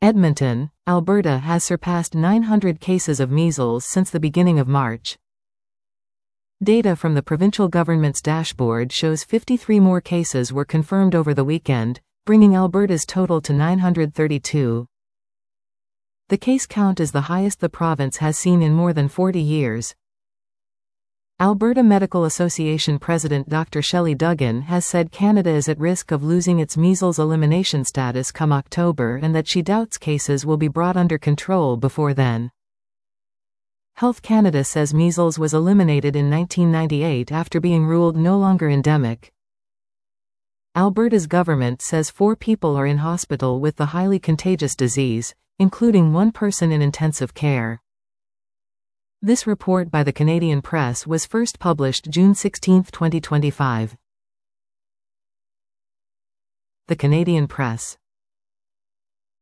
Edmonton, Alberta has surpassed 900 cases of measles since the beginning of March. Data from the provincial government's dashboard shows 53 more cases were confirmed over the weekend, bringing Alberta's total to 932. The case count is the highest the province has seen in more than 40 years. Alberta Medical Association President Dr. Shelley Duggan has said Canada is at risk of losing its measles elimination status come October and that she doubts cases will be brought under control before then. Health Canada says measles was eliminated in 1998 after being ruled no longer endemic. Alberta's government says 4 people are in hospital with the highly contagious disease, including 1 person in intensive care. This report by the Canadian Press was first published June 16, 2025. The Canadian Press.